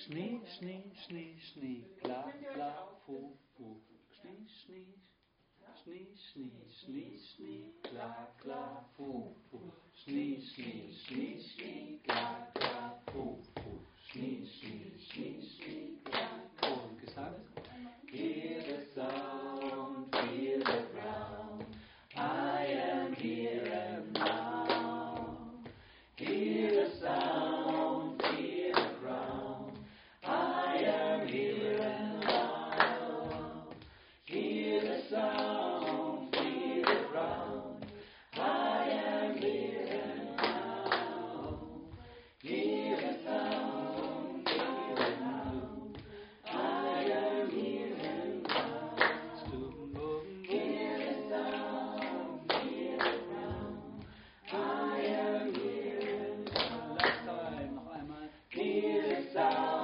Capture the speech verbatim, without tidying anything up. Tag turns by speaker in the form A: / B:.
A: Schnee, Schnee, Schnee, Schnee, klar, klar, fu, fu. Schnee, Schnee, Schnee, Schnee, Schnee, Schnee, klar, klar, fu, fu. Schnee, Schnee, Schnee, Schnee, klar, klar, fu, fu. Schnee, Schnee, Schnee, Schnee, klar, klar. Und gesagt? Hear the sound, feel the ground. I am here and now. Hear the sound, feel the ground. I am here and now. Hear the sound, feel the ground. I am here and now. Hear the sound, feel the ground. I am here and now. Hear the sound, feel the ground. I am here and now. Last time, noch einmal. Hear the sound.